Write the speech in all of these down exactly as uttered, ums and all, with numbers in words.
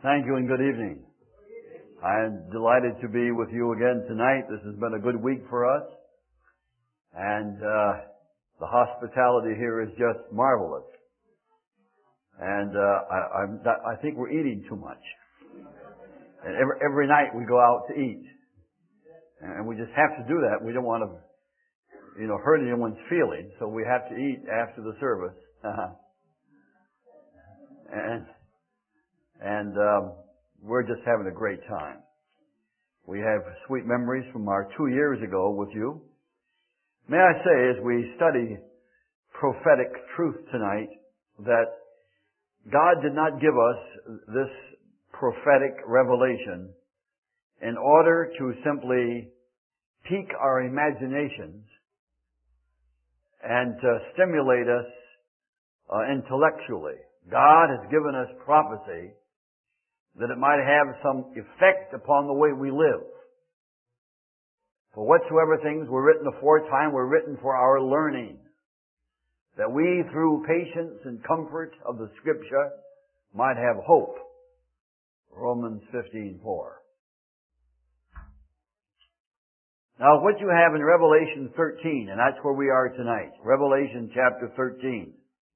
Thank you and good evening. I am delighted to be with you again tonight. This has been a good week for us. And uh, the hospitality here is just marvelous. And uh, I, I'm not, I think we're eating too much. And every, every night we go out to eat. And we just have to do that. We don't want to, you know, hurt anyone's feelings. So we have to eat after the service. and and um, we're just having a great time. We have sweet memories from our two years ago with you. May I say, as we study prophetic truth tonight, that God did not give us this prophetic revelation in order to simply pique our imaginations and to stimulate us uh, intellectually. God has given us prophecy that it might have some effect upon the way we live. For whatsoever things were written aforetime were written for our learning, that we, through patience and comfort of the Scripture, might have hope. Romans fifteen four. Now, what you have in Revelation thirteen, and that's where we are tonight, Revelation chapter thirteen.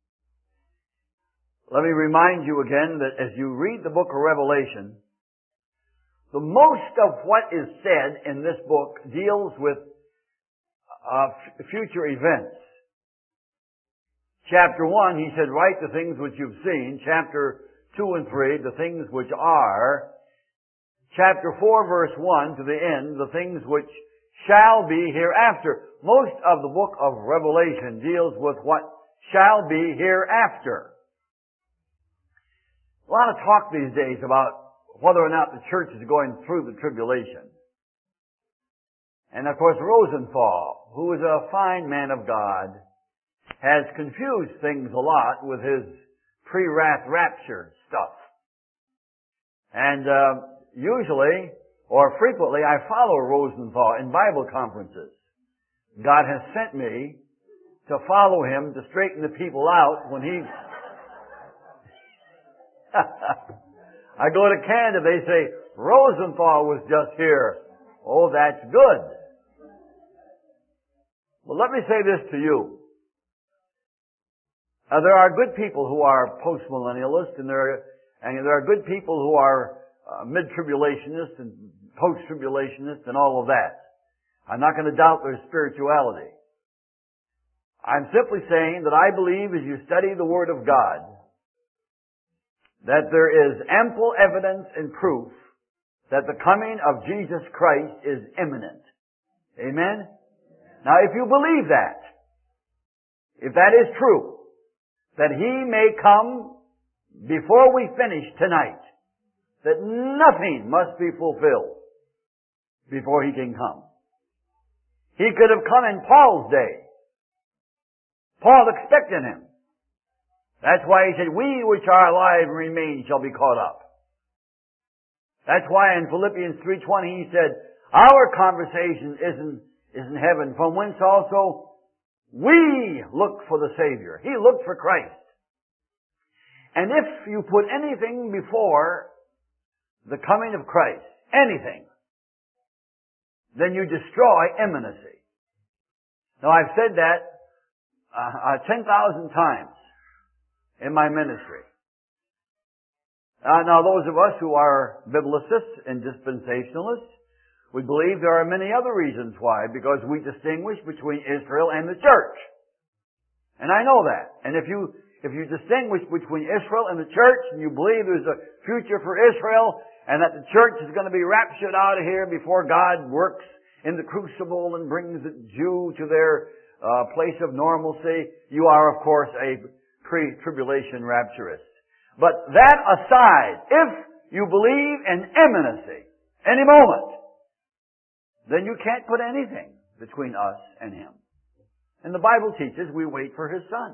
Let me remind you again that as you read the book of Revelation, the most of what is said in this book deals with uh, f- future events. Chapter one, he said, write the things which you've seen. Chapter two and three, the things which are. Chapter four, verse one to the end, the things which shall be hereafter. Most of the book of Revelation deals with what shall be hereafter. A lot of talk these days about whether or not the church is going through the tribulation. And of course Rosenthal, who is a fine man of God, has confused things a lot with his pre-wrath rapture stuff. And uh, usually, or frequently, I follow Rosenthal in Bible conferences. God has sent me to follow him to straighten the people out when he... I go to Canada, they say, Rosenthal was just here. Oh, that's good. Well, let me say this to you. Uh, there are good people who are post-millennialists, and there are, and there are good people who are uh, mid-tribulationists and post-tribulationists and all of that. I'm not going to doubt their spirituality. I'm simply saying that I believe as you study the Word of God, that there is ample evidence and proof that the coming of Jesus Christ is imminent. Amen? Now, if you believe that, if that is true, that He may come before we finish tonight, that nothing must be fulfilled before He can come. He could have come in Paul's day. Paul expected Him. That's why he said, we which are alive and remain shall be caught up. That's why in Philippians three twenty he said, our conversation isn't, isn't heaven, from whence also we look for the Savior. He looked for Christ. And if you put anything before the coming of Christ, anything, then you destroy imminency. Now I've said that uh, uh, ten thousand times in my ministry. Uh, now those of us who are biblicists and dispensationalists, we believe there are many other reasons why, because we distinguish between Israel and the church. And I know that. And if you, if you distinguish between Israel and the church, and you believe there's a future for Israel, and that the church is going to be raptured out of here before God works in the crucible and brings the Jew to their uh, place of normalcy, you are of course a pre-tribulation rapturist. But that aside, if you believe in imminency, any moment, then you can't put anything between us and Him. And the Bible teaches we wait for His Son.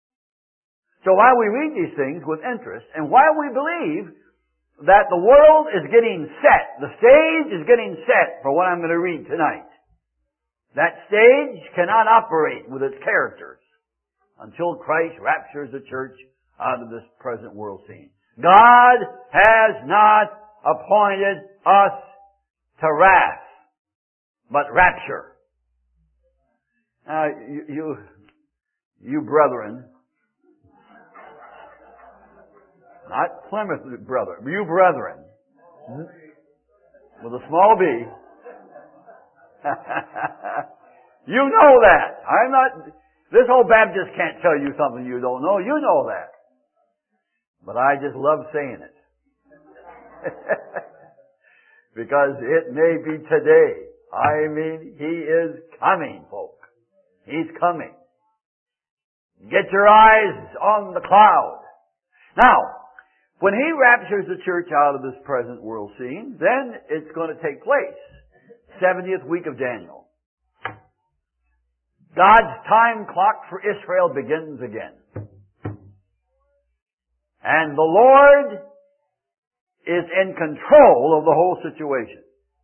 So while we read these things with interest, and while we believe that the world is getting set, the stage is getting set for what I'm going to read tonight, that stage cannot operate with its characters until Christ raptures the church out of this present world scene. God has not appointed us to wrath, but rapture. Now, you, you, you brethren, not Plymouth brother, you brethren, with a small b, you know that. I'm not, this old Baptist can't tell you something you don't know. You know that. But I just love saying it. Because it may be today. I mean, He is coming, folk. He's coming. Get your eyes on the cloud. Now, when He raptures the church out of this present world scene, then it's going to take place. seventieth week of Daniel. God's time clock for Israel begins again. And the Lord is in control of the whole situation.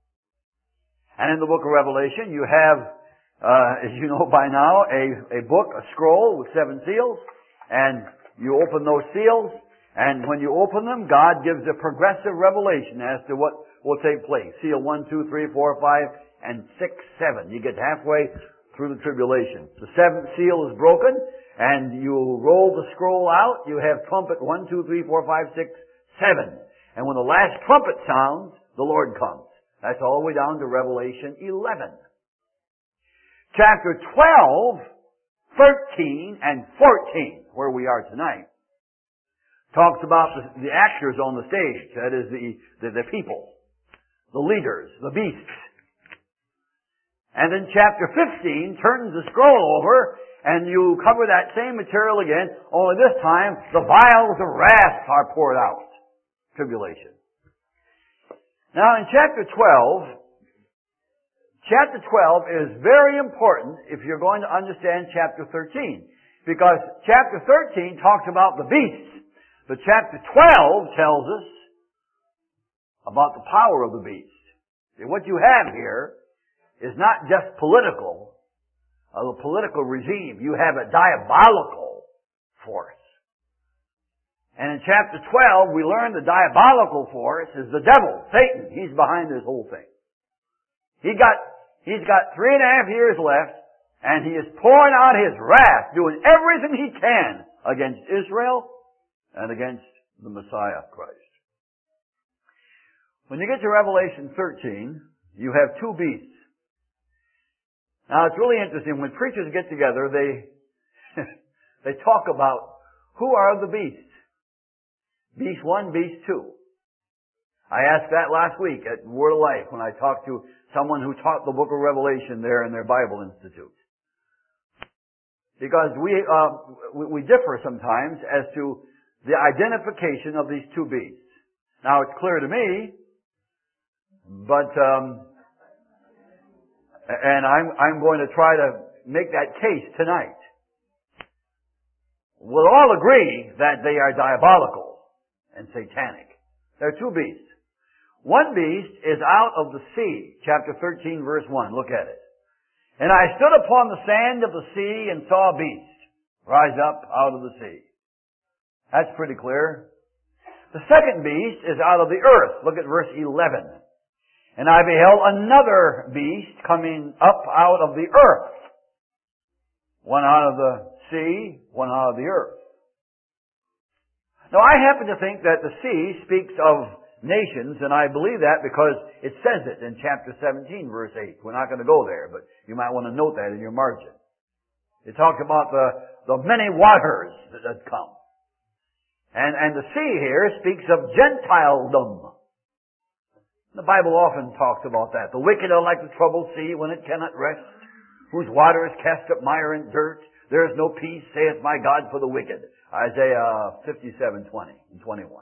And in the book of Revelation, you have, uh, as you know by now, a, a book, a scroll with seven seals. And you open those seals, and when you open them, God gives a progressive revelation as to what will take place. Seal one, two, three, four, five, and six, seven. You get halfway through the tribulation. The seventh seal is broken, and you roll the scroll out. You have trumpet one, two, three, four, five, six, seven. And when the last trumpet sounds, the Lord comes. That's all the way down to Revelation eleven. Chapter twelve, thirteen, and fourteen, where we are tonight, talks about the, the actors on the stage. That is the, the, the people, the leaders, the beasts. And then chapter fifteen turns the scroll over, and you cover that same material again, only this time the vials of wrath are poured out. Tribulation. Now in chapter twelve, chapter twelve is very important if you're going to understand chapter thirteen. Because chapter thirteen talks about the beasts. But chapter twelve tells us about the power of the beast. And what you have here is not just political, a political regime. You have a diabolical force. And in chapter twelve, we learn the diabolical force is the devil, Satan. He's behind this whole thing. He got, he's got three and a half years left, and he is pouring out his wrath, doing everything he can against Israel and against the Messiah, Christ. When you get to Revelation thirteen, you have two beasts. Now, it's really interesting. When preachers get together, they, they talk about who are the beasts. Beast one, beast two. I asked that last week at Word of Life when I talked to someone who taught the book of Revelation there in their Bible Institute. Because we, uh, we, we differ sometimes as to the identification of these two beasts. Now, it's clear to me, but, um, and I'm, I'm going to try to make that case tonight. We'll all agree that they are diabolical and satanic. There are two beasts. One beast is out of the sea. Chapter thirteen, verse one. Look at it. And I stood upon the sand of the sea and saw a beast rise up out of the sea. That's pretty clear. The second beast is out of the earth. Look at verse eleven. And I beheld another beast coming up out of the earth. One out of the sea, one out of the earth. Now, I happen to think that the sea speaks of nations, and I believe that because it says it in chapter seventeen, verse eight. We're not going to go there, but you might want to note that in your margin. It talks about the, the many waters that have come. And, and the sea here speaks of Gentiledom. The Bible often talks about that. The wicked are like the troubled sea when it cannot rest, whose waters cast up mire and dirt. There is no peace, saith my God, for the wicked. Isaiah fifty-seven, twenty and twenty-one.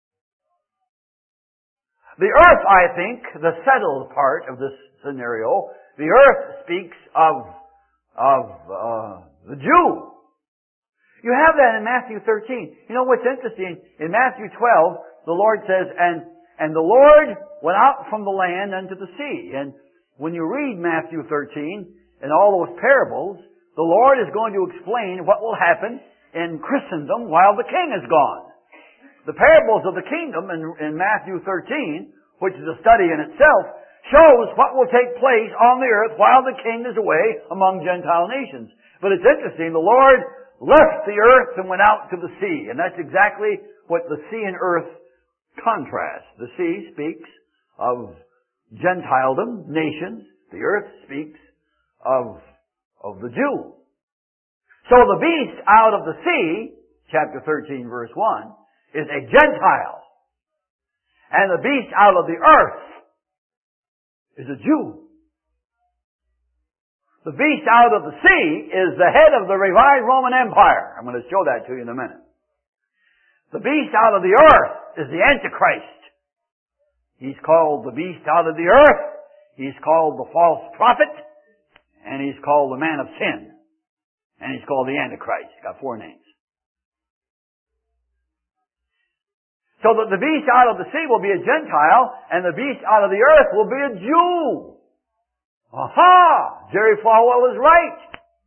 The earth, I think, the settled part of this scenario, the earth speaks of, of uh, the Jew. You have that in Matthew thirteen. You know what's interesting? In Matthew twelve, the Lord says, and, and the Lord went out from the land unto the sea. And when you read Matthew thirteen and all those parables, the Lord is going to explain what will happen in Christendom while the king is gone. The parables of the kingdom in, in Matthew thirteen, which is a study in itself, shows what will take place on the earth while the king is away among Gentile nations. But it's interesting, the Lord left the earth and went out to the sea. And that's exactly what the sea and earth contrast. The sea speaks of Gentiledom, nations. The earth speaks of, of the Jew. So the beast out of the sea, chapter thirteen, verse one, is a Gentile. And the beast out of the earth is a Jew. The beast out of the sea is the head of the revived Roman Empire. I'm going to show that to you in a minute. The beast out of the earth is the Antichrist. He's called the beast out of the earth. He's called the false prophet. And he's called the man of sin. And he's called the Antichrist. He's got four names. So that the beast out of the sea will be a Gentile, and the beast out of the earth will be a Jew. Aha! Jerry Falwell is right.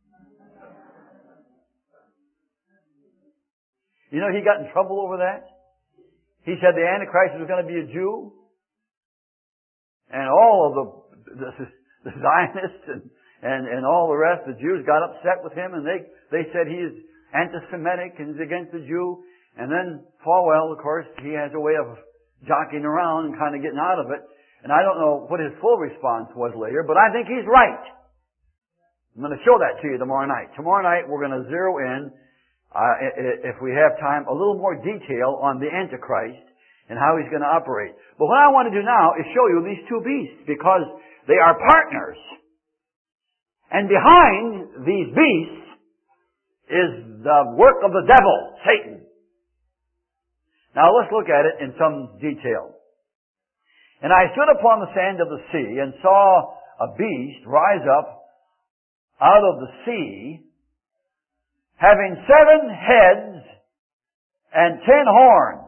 You know, he got in trouble over that. He said the Antichrist was going to be a Jew. And all of the, the, the Zionists and, and, and all the rest, the Jews got upset with him, and they, they said he is anti-Semitic and is against the Jew. And then Falwell, of course, he has a way of jockeying around and kind of getting out of it. And I don't know what his full response was later, but I think he's right. I'm going to show that to you tomorrow night. Tomorrow night we're going to zero in, uh, if we have time, a little more detail on the Antichrist and how he's going to operate. But what I want to do now is show you these two beasts because they are partners. And behind these beasts is the work of the devil, Satan. Now let's look at it in some detail. And I stood upon the sand of the sea and saw a beast rise up out of the sea, having seven heads and ten horns,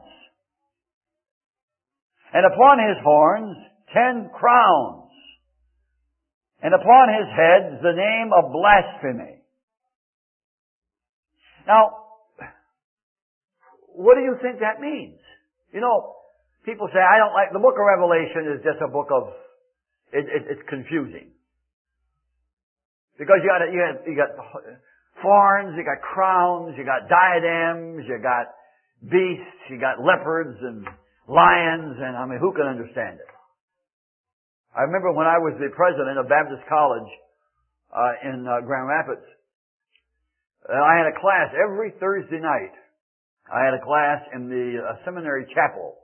and upon his horns ten crowns, and upon his heads the name of blasphemy. Now, what do you think that means? You know, people say, I don't like, the book of Revelation is just a book of, it, it, it's confusing. Because you got, you got, you got thorns, you got crowns, you got diadems, you got beasts, you got leopards and lions, and I mean, who can understand it? I remember when I was the president of Baptist College uh, in uh, Grand Rapids, and I had a class every Thursday night. I had a class in the uh, seminary chapel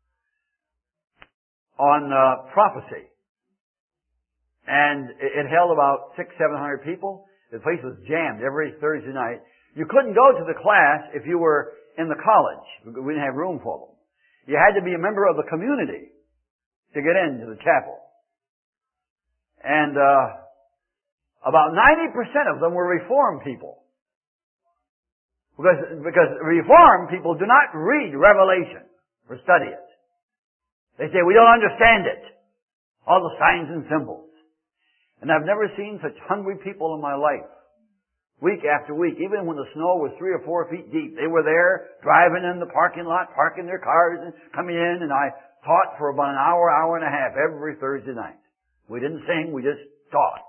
on uh, prophecy. And it, it held about six, seven hundred people. The place was jammed every Thursday night. You couldn't go to the class if you were in the college. We didn't have room for them. You had to be a member of the community to get into the chapel. And uh, about ninety percent of them were Reformed people. Because, because Reformed people do not read Revelation or study it. They say, we don't understand it. All the signs and symbols. And I've never seen such hungry people in my life. Week after week, even when the snow was three or four feet deep, they were there, driving in the parking lot, parking their cars and coming in, and I taught for about an hour, hour and a half every Thursday night. We didn't sing, we just taught.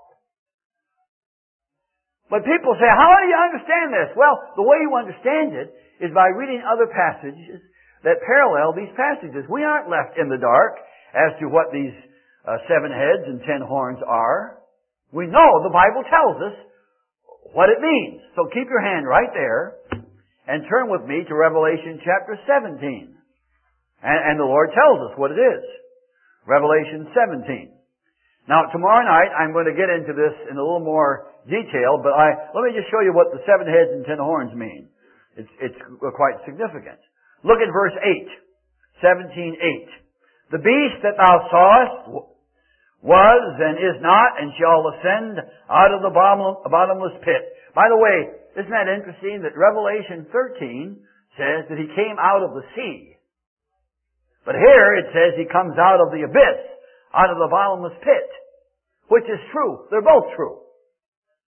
But people say, how do you understand this? Well, the way you understand it is by reading other passages that parallel these passages. We aren't left in the dark as to what these uh, seven heads and ten horns are. We know the Bible tells us what it means. So keep your hand right there and turn with me to Revelation chapter seventeen. And, and the Lord tells us what it is. Revelation seventeen. Now, tomorrow night, I'm going to get into this in a little more detail, but I, let me just show you what the seven heads and ten horns mean. It's, it's quite significant. Look at verse eight. seventeen eight. The beast that thou sawest was and is not and shall ascend out of the bottomless pit. By the way, isn't that interesting that Revelation thirteen says that he came out of the sea. But here it says he comes out of the abyss, out of the bottomless pit, which is true. They're both true.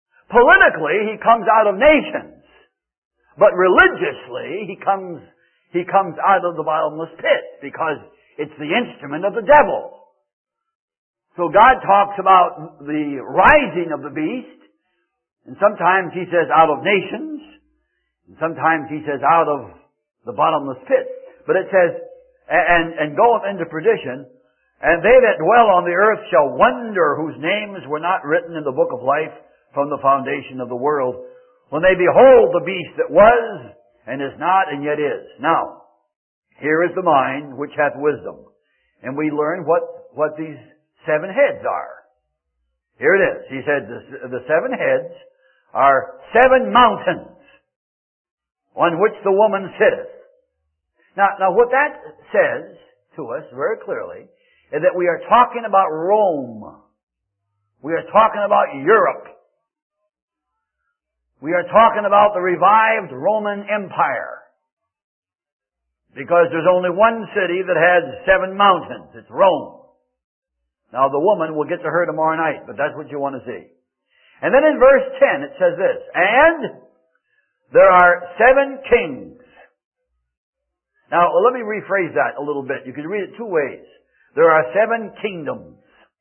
Politically, he comes out of nations. But religiously, he comes, he comes out of the bottomless pit because it's the instrument of the devil. So God talks about the rising of the beast, and sometimes he says out of nations, and sometimes he says out of the bottomless pit. But it says, and, and goeth into perdition, and they that dwell on the earth shall wonder whose names were not written in the book of life from the foundation of the world, when they behold the beast that was, and is not, and yet is. Now, here is the mind which hath wisdom. And we learn what, what these seven heads are. Here it is. He said the, the seven heads are seven mountains on which the woman sitteth. Now, now what that says to us very clearly is that we are talking about Rome. We are talking about Europe. We are talking about the revived Roman Empire. Because there's only one city that has seven mountains. It's Rome. Now the woman, we'll get to her tomorrow night, but that's what you want to see. And then in verse ten it says this, and there are seven kings. Now let me rephrase that a little bit. You can read it two ways. There are seven kingdoms.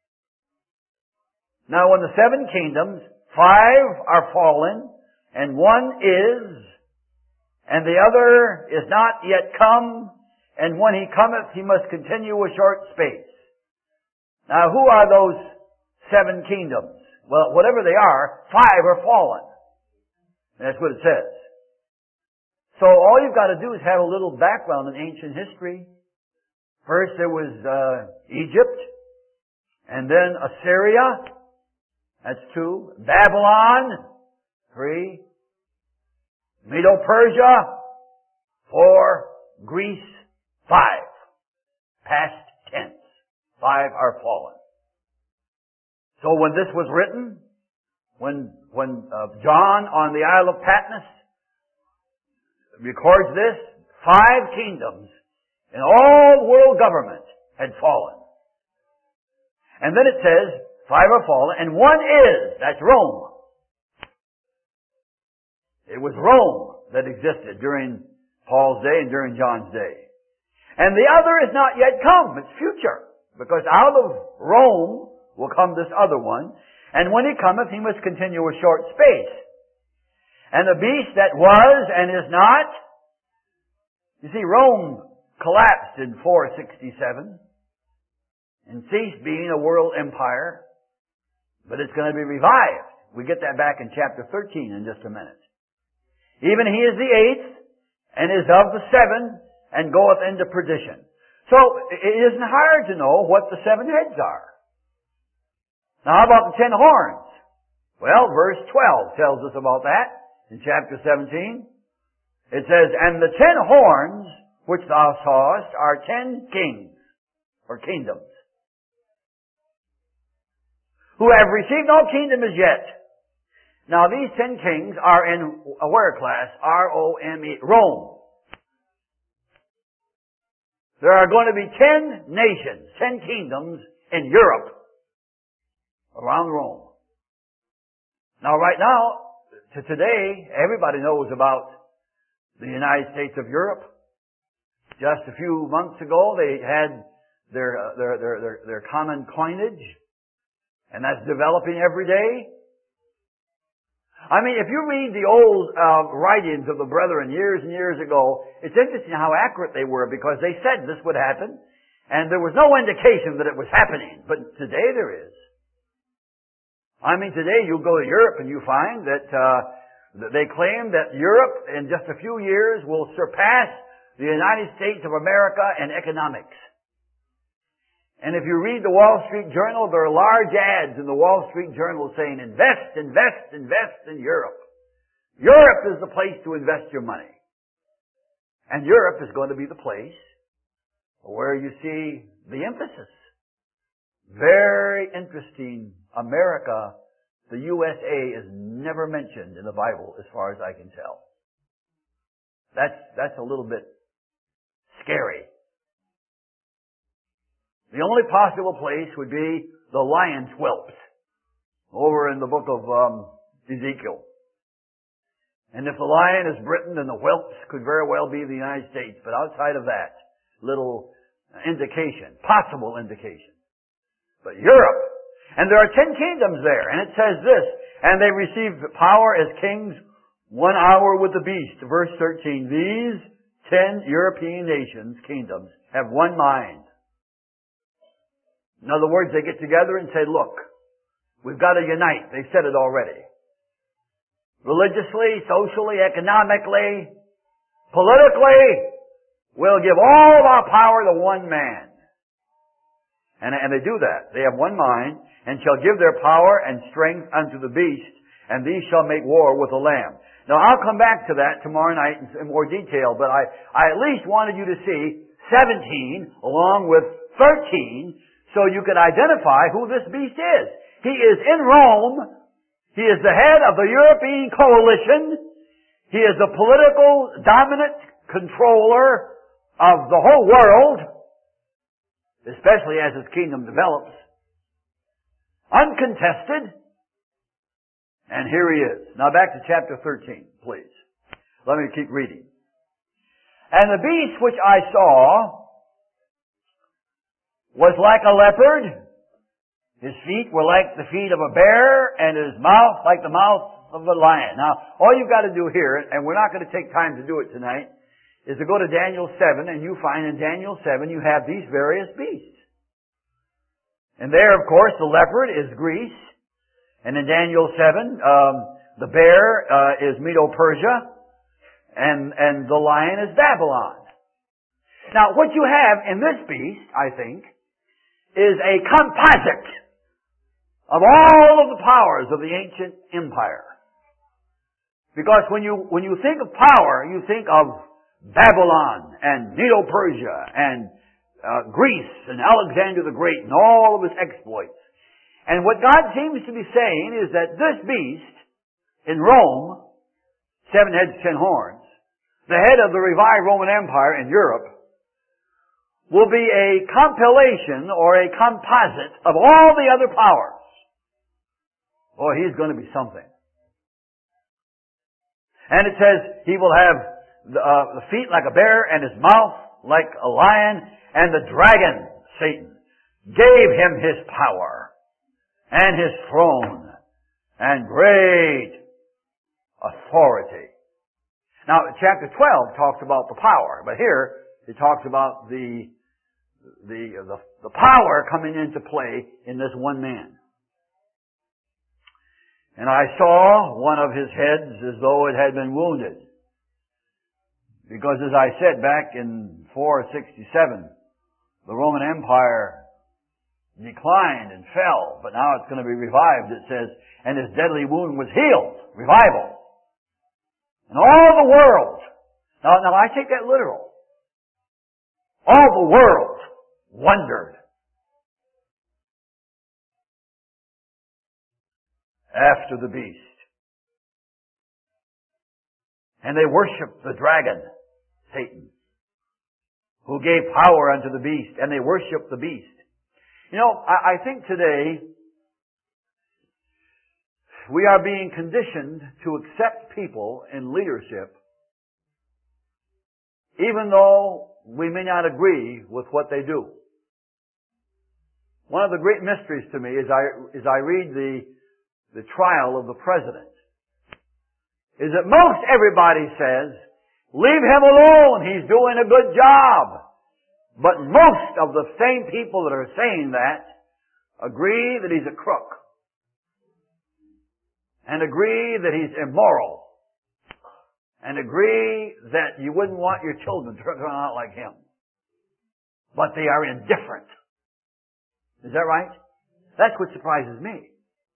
Now in the seven kingdoms, five are fallen, and one is, and the other is not yet come, and when he cometh, he must continue a short space. Now, who are those seven kingdoms? Well, whatever they are, five are fallen. And that's what it says. So all you've got to do is have a little background in ancient history. First there was uh, Egypt, and then Assyria. That's two. Babylon. Three. Medo-Persia. Four. Greece. Five. Past tense. Five are fallen. So when this was written, when when uh, John on the Isle of Patmos records this, five kingdoms in all world government had fallen. And then it says, five are fallen, and one is, that's Rome. It was Rome that existed during Paul's day and during John's day. And the other is not yet come, it's future. Because out of Rome will come this other one, and when he cometh, he must continue a short space. And the beast that was and is not, you see, Rome collapsed in four sixty-seven and ceased being a world empire, but it's going to be revived. We get that back in chapter thirteen in just a minute. Even he is the eighth, and is of the seven, and goeth into perdition. So, it isn't hard to know what the seven heads are. Now, how about the ten horns? Well, verse twelve tells us about that in chapter seventeen. It says, and the ten horns which thou sawest are ten kings, or kingdoms, who have received no kingdom as yet. Now, these ten kings are in a where class? R O M E, Rome. There are going to be ten nations, ten kingdoms in Europe, around Rome. Now, right now, to today, everybody knows about the United States of Europe. Just a few months ago, they had their uh, their, their their their common coinage, and that's developing every day. I mean, if you read the old uh, writings of the brethren years and years ago, it's interesting how accurate they were, because they said this would happen, and there was no indication that it was happening. But today there is. I mean, today you go to Europe and you find that uh, that they claim that Europe in just a few years will surpass the United States of America in economics. And if you read the Wall Street Journal, there are large ads in the Wall Street Journal saying, invest, invest, invest in Europe. Europe is the place to invest your money. And Europe is going to be the place where you see the emphasis. Very interesting. America, the U S A, is never mentioned in the Bible as far as I can tell. That's, that's a little bit scary. The only possible place would be the lion's whelps over in the book of um, Ezekiel. And if the lion is Britain, then the whelps could very well be the United States. But outside of that, little indication, possible indication. But Europe, and there are ten kingdoms there, and it says this, and they received power as kings one hour with the beast. Verse thirteen, these ten European nations, kingdoms, have one mind. In other words, they get together and say, look, we've got to unite. They've said it already. Religiously, socially, economically, politically, we'll give all of our power to one man. And, and they do that. They have one mind, and shall give their power and strength unto the beast, and these shall make war with the Lamb. Now, I'll come back to that tomorrow night in, in more detail, but I, I at least wanted you to see seventeen along with thirteen, so you could identify who this beast is. He is in Rome. He is the head of the European coalition. He is the political dominant controller of the whole world, especially as his kingdom develops. Uncontested. And here he is. Now back to chapter thirteen, please. Let me keep reading. And the beast which I saw was like a leopard. His feet were like the feet of a bear, and his mouth like the mouth of a lion. Now, all you've got to do here, and we're not going to take time to do it tonight, is to go to Daniel seven, and you find in Daniel seven you have these various beasts. And there, of course, the leopard is Greece. And in Daniel seven, um, the bear uh, is Medo-Persia. And, and the lion is Babylon. Now, what you have in this beast, I think, is a composite of all of the powers of the ancient empire. Because when you, when you think of power, you think of Babylon and Medo-Persia and uh, Greece and Alexander the Great and all of his exploits. And what God seems to be saying is that this beast in Rome, seven heads, ten horns, the head of the revived Roman Empire in Europe, will be a compilation or a composite of all the other powers. Boy, he's going to be something. And it says he will have the, uh, the feet like a bear and his mouth like a lion, and the dragon, Satan, gave him his power and his throne and great authority. Now, chapter twelve talks about the power, but here it talks about the the the, the power coming into play in this one man. And I saw one of his heads as though it had been wounded. Because as I said back in four sixty-seven, the Roman Empire declined and fell, but now it's going to be revived, it says, and his deadly wound was healed. Revival. And all the world, now, now I take that literal, all the world wondered after the beast. And they worshiped the dragon, Satan, who gave power unto the beast, and they worshiped the beast. You know, I, I think today we are being conditioned to accept people in leadership even though we may not agree with what they do. One of the great mysteries to me is I, is I read the, the trial of the president, is that most everybody says, leave him alone, he's doing a good job. But most of the same people that are saying that agree that he's a crook. And agree that he's immoral. And agree that you wouldn't want your children to turn out like him. But they are indifferent. Is that right? That's what surprises me.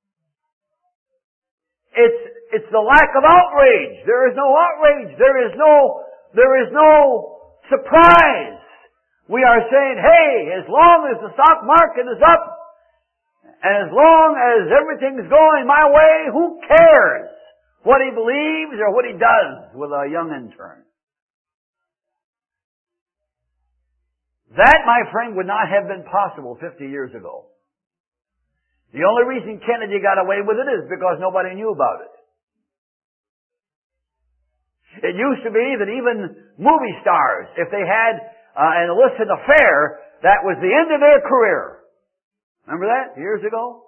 It's, it's the lack of outrage. There is no outrage. There is no, there is no surprise. We are saying, hey, as long as the stock market is up, and as long as everything's going my way, who cares what he believes or what he does with a young intern? That, my friend, would not have been possible fifty years ago. The only reason Kennedy got away with it is because nobody knew about it. It used to be that even movie stars, if they had uh, an illicit affair, that was the end of their career. Remember that years ago?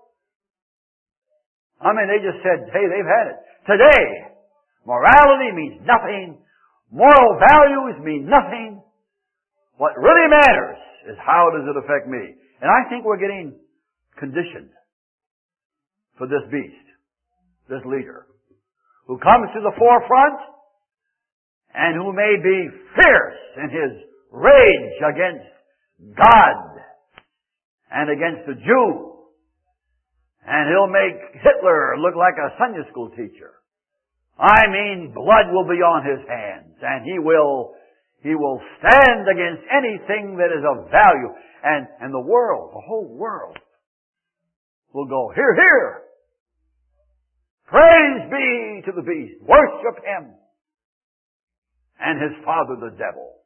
I mean, they just said, hey, they've had it. Today, morality means nothing. Moral values mean nothing. What really matters is how does it affect me. And I think we're getting conditioned for this beast, this leader, who comes to the forefront and who may be fierce in his rage against God and against the Jew. And he'll make Hitler look like a Sunday school teacher. I mean, blood will be on his hands, and he will He will stand against anything that is of value. And, and the world, the whole world, will go, hear, hear! Praise be to the beast! Worship him! And his father, the devil.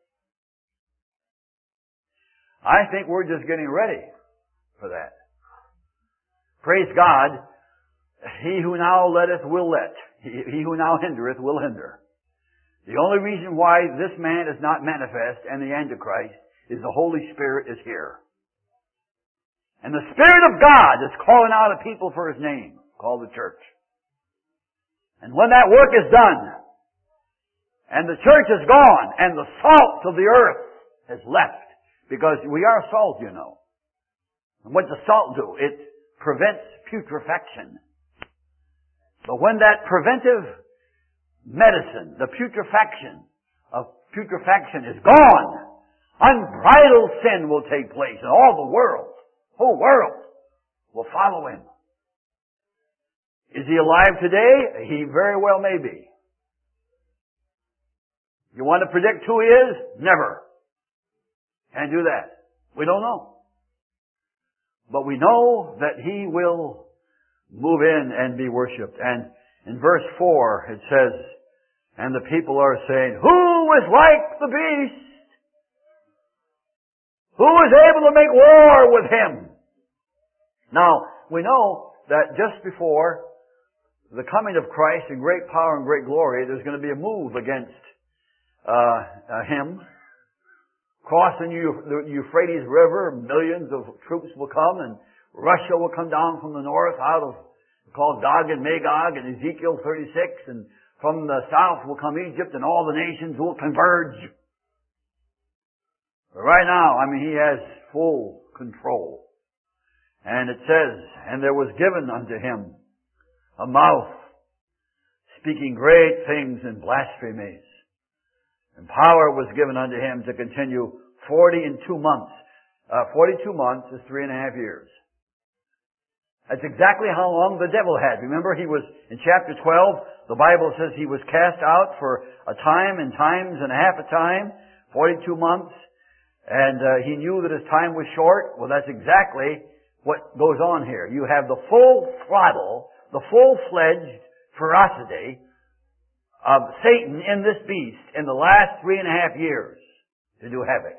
I think we're just getting ready for that. Praise God, he who now letteth will let. He, he who now hindereth will hinder. The only reason why this man is not manifest and the Antichrist is the Holy Spirit is here. And the Spirit of God is calling out a people for His name, called the church. And when that work is done, and the church is gone, and the salt of the earth has left, because we are salt, you know. And what does salt do? It prevents putrefaction. But when that preventive medicine, the putrefaction of putrefaction is gone, unbridled sin will take place, and all the world, whole world, will follow him. Is he alive today? He very well may be. You want to predict who he is? Never. Can't do that. We don't know. But we know that he will move in and be worshipped. And in verse four it says, and the people are saying, who is like the beast? Who is able to make war with him? Now, we know that just before the coming of Christ in great power and great glory, there's going to be a move against uh, uh, him. Crossing the Euphrates River, millions of troops will come, and Russia will come down from the north out of, called Gog and Magog, and Ezekiel thirty-six, and from the south will come Egypt, and all the nations will converge. But right now, I mean, he has full control. And it says, and there was given unto him a mouth speaking great things and blasphemies. And power was given unto him to continue forty and two months. Uh, forty-two months is three and a half years. That's exactly how long the devil had. Remember, he was, in chapter twelve, the Bible says he was cast out for a time and times and a half a time, forty-two months, and uh, he knew that his time was short. Well, that's exactly what goes on here. You have the full throttle, the full-fledged ferocity of Satan in this beast in the last three and a half years to do havoc.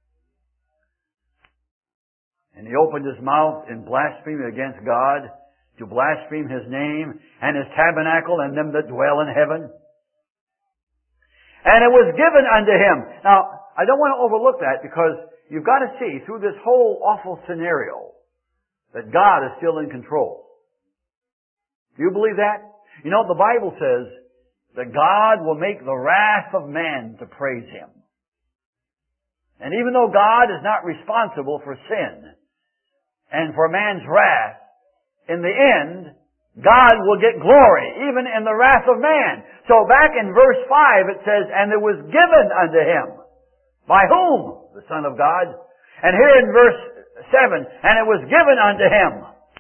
And he opened his mouth in blasphemy against God, to blaspheme His name and His tabernacle and them that dwell in heaven. And it was given unto him. Now, I don't want to overlook that, because you've got to see through this whole awful scenario that God is still in control. Do you believe that? You know, the Bible says that God will make the wrath of man to praise Him. And even though God is not responsible for sin and for man's wrath, in the end, God will get glory, even in the wrath of man. So back in verse five it says, and it was given unto him. By whom? The Son of God. And here in verse seven, and it was given unto him.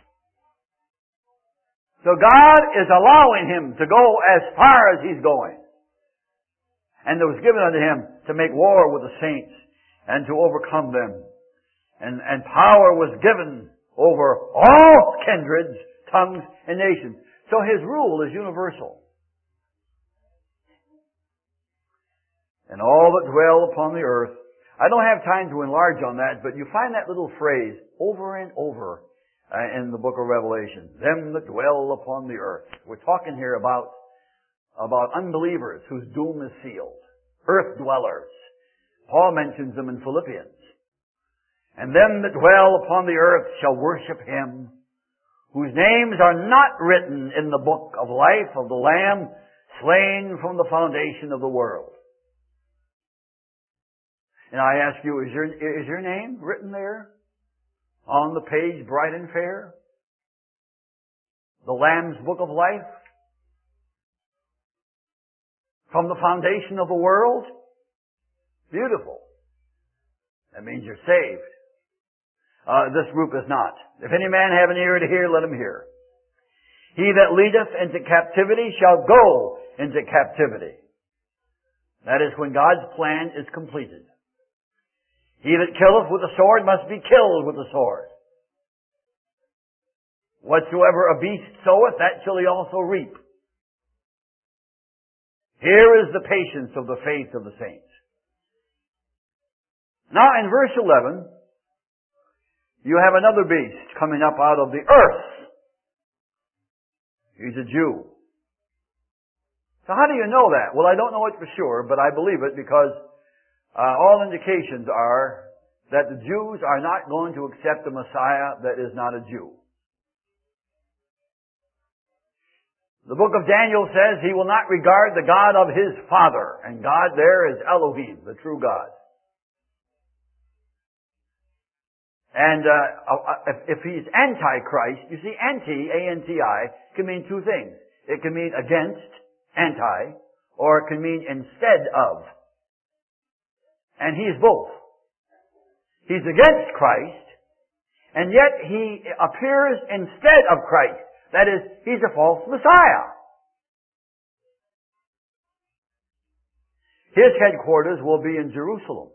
So God is allowing him to go as far as he's going. And it was given unto him to make war with the saints and to overcome them. And, and power was given over all kindreds, tongues, and nations. So his rule is universal. And all that dwell upon the earth. I don't have time to enlarge on that, but you find that little phrase over and over uh, in the book of Revelation. Them that dwell upon the earth. We're talking here about about unbelievers whose doom is sealed. Earth dwellers. Paul mentions them in Philippians. And them that dwell upon the earth shall worship Him, whose names are not written in the book of life of the Lamb, slain from the foundation of the world. And I ask you, is your, is your name written there on the page bright and fair? The Lamb's book of life? From the foundation of the world? Beautiful. That means you're saved. Uh, this group is not. If any man have an ear to hear, let him hear. He that leadeth into captivity shall go into captivity. That is when God's plan is completed. He that killeth with the sword must be killed with the sword. Whatsoever a beast soweth, that shall he also reap. Here is the patience of the faith of the saints. Now in verse eleven, you have another beast coming up out of the earth. He's a Jew. So how do you know that? Well, I don't know it for sure, but I believe it because uh, all indications are that the Jews are not going to accept a Messiah that is not a Jew. The book of Daniel says he will not regard the God of his father, and God there is Elohim, the true God. And uh, if, if he's antichrist, you see, anti, A N T I, can mean two things. It can mean against, anti, or it can mean instead of. And he's both. He's against Christ, and yet he appears instead of Christ. That is, he's a false Messiah. His headquarters will be in Jerusalem.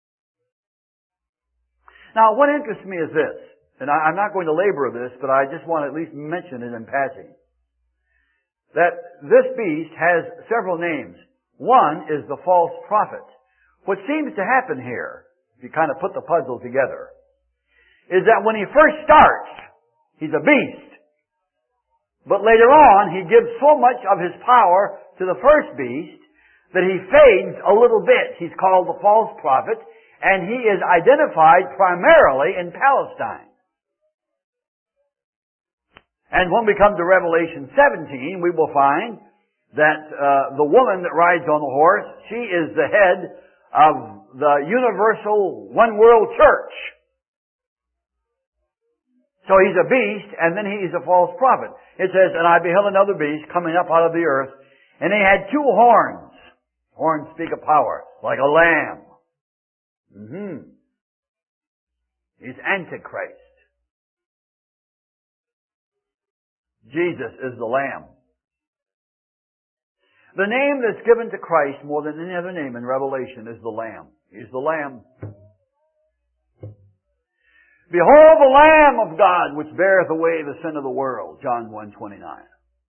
Now, what interests me is this, and I, I'm not going to labor this, but I just want to at least mention it in passing, that this beast has several names. One is the false prophet. What seems to happen here, if you kind of put the puzzle together, is that when he first starts, he's a beast. But later on, he gives so much of his power to the first beast that he fades a little bit. He's called the false prophet, and he is identified primarily in Palestine. And when we come to Revelation seventeen, we will find that uh, the woman that rides on the horse, she is the head of the universal one world church. So he's a beast, and then he's a false prophet. It says, and I beheld another beast coming up out of the earth, and he had two horns. Horns speak of power, like a lamb. Mm-hmm. He's Antichrist. Jesus is the Lamb. The name that's given to Christ more than any other name in Revelation is the Lamb. He's the Lamb. Behold the Lamb of God, which beareth away the sin of the world. John one twenty-nine.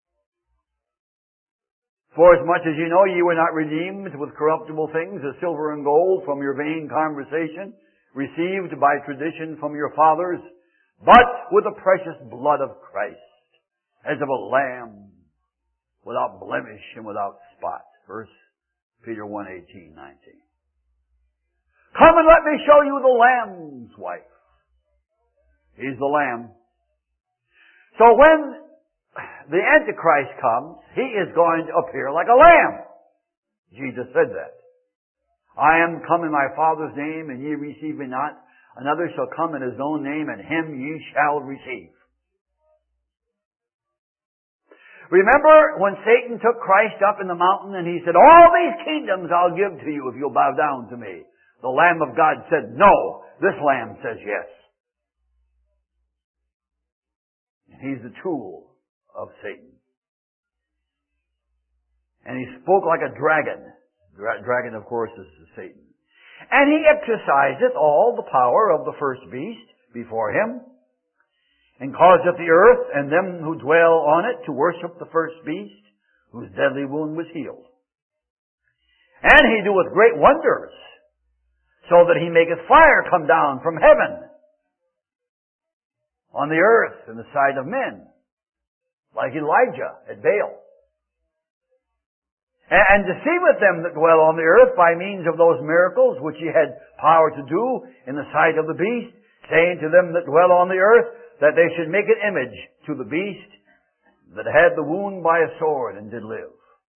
For as much as you know ye were not redeemed with corruptible things as silver and gold from your vain conversation, received by tradition from your fathers, but with the precious blood of Christ, as of a lamb, without blemish and without spot. First Peter one eighteen, nineteen. Come and let me show you the Lamb's wife. He's the Lamb. So when the Antichrist comes, he is going to appear like a lamb. Jesus said that. I am come in my Father's name, and ye receive me not. Another shall come in his own name, and him ye shall receive. Remember when Satan took Christ up in the mountain and he said, all these kingdoms I'll give to you if you'll bow down to me. The Lamb of God said, no. This Lamb says yes. He's the tool of Satan. And he spoke like a dragon. Dra- dragon, of course, is Satan. And he exerciseth all the power of the first beast before him, and causeth the earth and them who dwell on it to worship the first beast, whose deadly wound was healed. And he doeth great wonders, so that he maketh fire come down from heaven on the earth in the sight of men, like Elijah at Baal. and deceiveth them that dwell on the earth by means of those miracles which he had power to do in the sight of the beast, saying to them that dwell on the earth that they should make an image to the beast that had the wound by a sword and did live.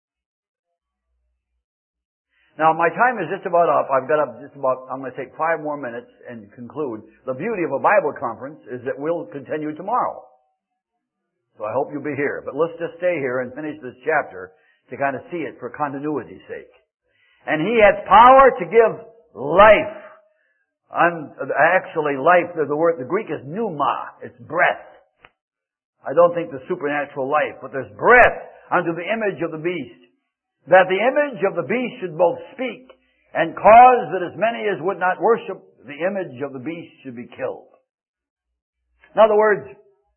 Now, my time is just about up. I've got up just about, I'm going to take five more minutes and conclude. The beauty of a Bible conference is that we'll continue tomorrow. So I hope you'll be here. But let's just stay here and finish this chapter to kind of see it for continuity's sake. And he has power to give life. Un, actually, life, the, the word, the Greek is pneuma. It's breath. I don't think the supernatural life, but there's breath unto the image of the beast, that the image of the beast should both speak and cause that as many as would not worship the image of the beast should be killed. In other words,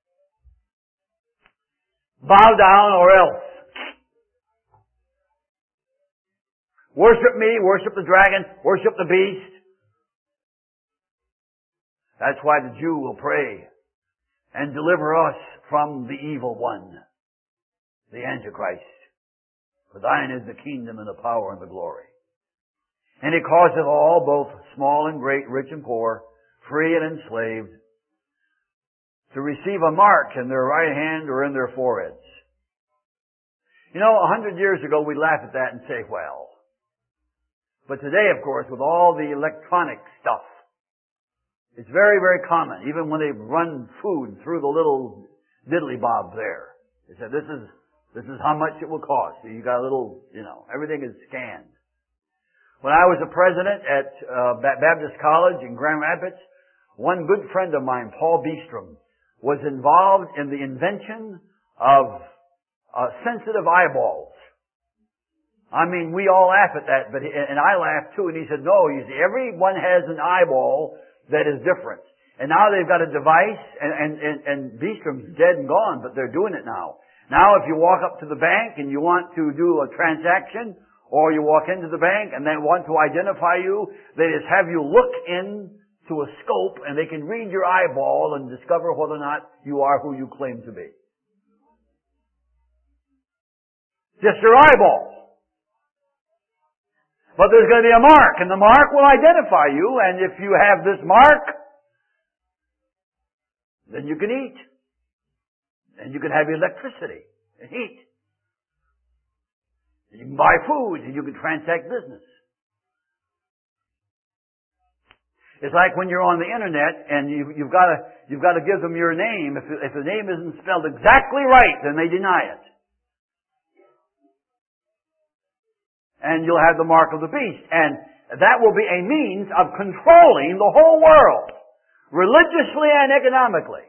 bow down or else. Worship me, worship the dragon, worship the beast. That's why the Jew will pray and deliver us from the evil one, the Antichrist. For thine is the kingdom and the power and the glory. And he causeth all, both small and great, rich and poor, free and enslaved, to receive a mark in their right hand or in their foreheads. You know, a hundred years ago we'd laugh at that and say, well. But today, of course, with all the electronic stuff, it's very, very common. Even when they run food through the little diddly bob there. They said, this is, this is how much it will cost. So you got a little, you know, everything is scanned. When I was a president at uh, Baptist College in Grand Rapids, one good friend of mine, Paul Beestrom, was involved in the invention of uh, sensitive eyeballs. I mean, we all laugh at that, but he, and I laughed too. And he said, no, you see, everyone has an eyeball that is different. And now they've got a device, and, and, and, and Beestrom's dead and gone, but they're doing it now. Now if you walk up to the bank and you want to do a transaction, or you walk into the bank and they want to identify you, they just have you look in to a scope and they can read your eyeball and discover whether or not you are who you claim to be. Just your eyeball. But there's going to be a mark, and the mark will identify you, and if you have this mark, then you can eat. And you can have electricity and heat. And you can buy food, and you can transact business. It's like when you're on the internet, and you, you've got to you've got to give them your name. If, if the name isn't spelled exactly right, then they deny it. And you'll have the mark of the beast. And that will be a means of controlling the whole world, religiously and economically.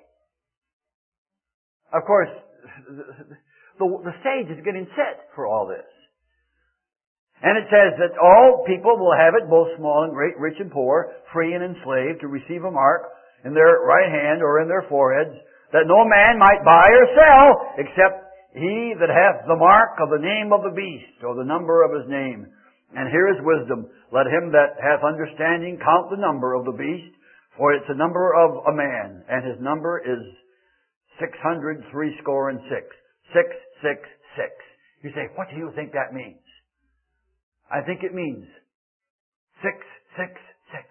Of course, the, the stage is getting set for all this. And it says that all people will have it, both small and great, rich and poor, free and enslaved, to receive a mark in their right hand or in their foreheads, that no man might buy or sell except he that hath the mark of the name of the beast, or the number of his name. And here is wisdom. Let him that hath understanding count the number of the beast, for it's the number of a man, and his number is six hundred threescore and six. Six, six, six. You say, what do you think that means? I think it means six, six, six.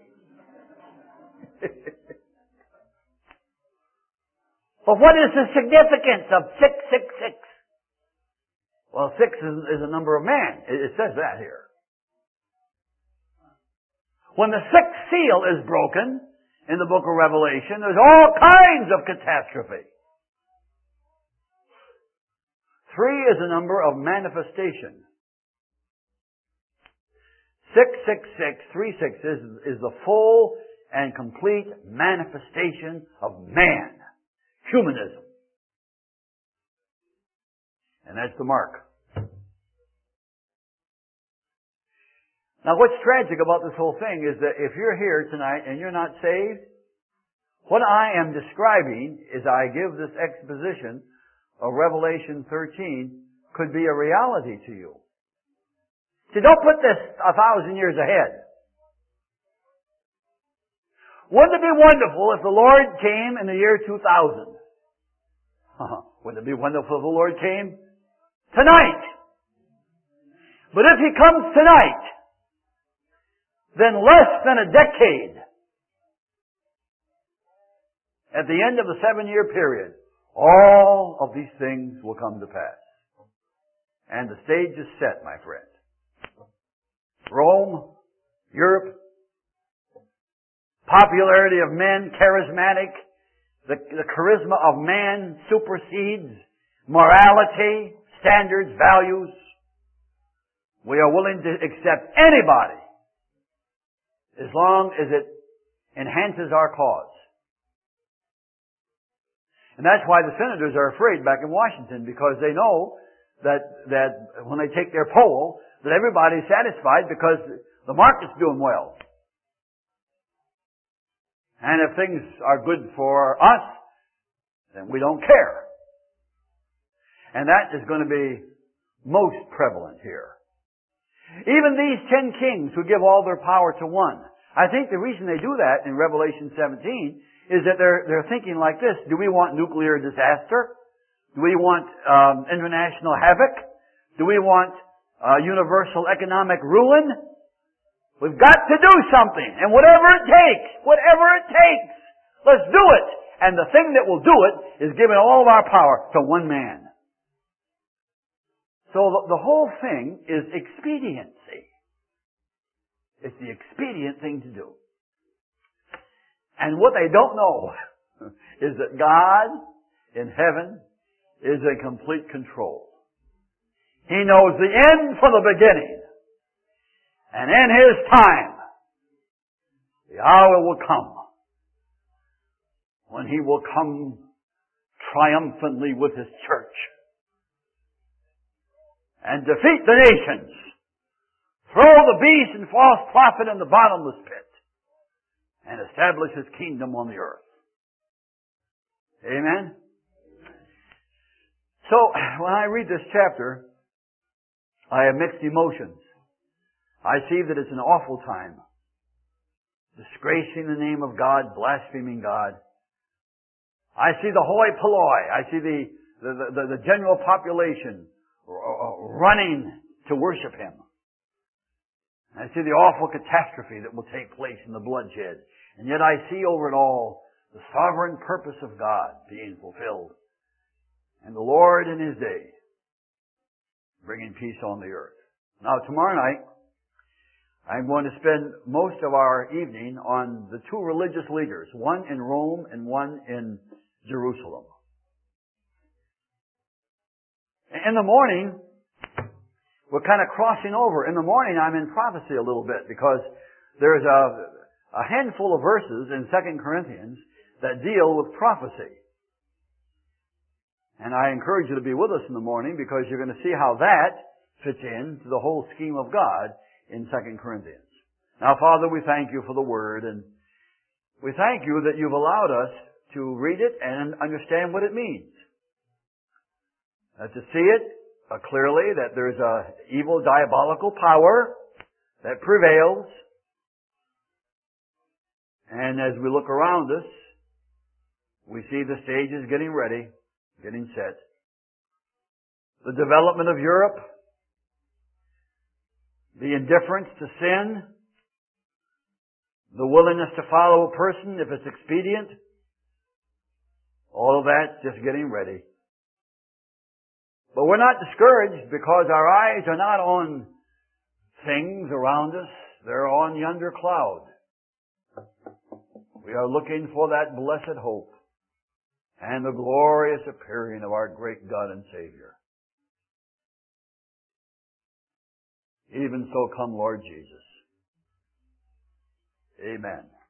But what is the significance of six, six, six? Well, six is, is a number of man. It, it says that here. When the sixth seal is broken in the book of Revelation, there's all kinds of catastrophe. Three is a number of manifestation. Six, six, six, three, six is, is the full and complete manifestation of man. Humanism. And that's the mark. Now what's tragic about this whole thing is that if you're here tonight and you're not saved, what I am describing as I give this exposition of Revelation thirteen could be a reality to you. See, don't put this a thousand years ahead. Wouldn't it be wonderful if the Lord came in the year two thousand? Wouldn't it be wonderful if the Lord came tonight? But if He comes tonight, then less than a decade, at the end of the seven-year period, all of these things will come to pass. And the stage is set, my friend. Rome, Europe, popularity of men, charismatic, the, the charisma of man supersedes morality, standards, values. We are willing to accept anybody as long as it enhances our cause. And that's why the senators are afraid back in Washington, because they know that, that when they take their poll, that everybody's satisfied because the market's doing well. And if things are good for us, then we don't care. And that is going to be most prevalent here. Even these ten kings who give all their power to one, I think the reason they do that in Revelation seventeen is that they're, they're thinking like this: do we want nuclear disaster? Do we want um, international havoc? Do we want uh, universal economic ruin? We've got to do something, and whatever it takes, whatever it takes, let's do it. And the thing that will do it is giving all of our power to one man. So the, the whole thing is expediency. It's the expedient thing to do. And what they don't know is that God in heaven is in complete control. He knows the end from the beginning. And in His time, the hour will come when He will come triumphantly with His church and defeat the nations, throw the beast and false prophet in the bottomless pit, and establish His kingdom on the earth. Amen? So, when I read this chapter, I have mixed emotions. I see that it's an awful time. Disgracing the name of God, blaspheming God. I see the hoi polloi. I see the, the, the, the general population running to worship Him. I see the awful catastrophe that will take place in the bloodshed. And yet I see over it all the sovereign purpose of God being fulfilled. And the Lord in His day bringing peace on the earth. Now tomorrow night, I'm going to spend most of our evening on the two religious leaders, one in Rome and one in Jerusalem. In the morning, we're kind of crossing over. In the morning, I'm in prophecy a little bit because there's a, a handful of verses in Second Corinthians that deal with prophecy. And I encourage you to be with us in the morning because you're going to see how that fits into the whole scheme of God in Second Corinthians. Now, Father, we thank You for the Word, and we thank You that You've allowed us to read it and understand what it means. Uh, to see it uh, clearly, that there's a evil, diabolical power that prevails. And as we look around us, we see the stages getting ready, getting set. The development of Europe, the indifference to sin, the willingness to follow a person if it's expedient, all of that's just getting ready. But we're not discouraged because our eyes are not on things around us. They're on yonder cloud. We are looking for that blessed hope and the glorious appearing of our great God and Savior. Even so, come Lord Jesus. Amen.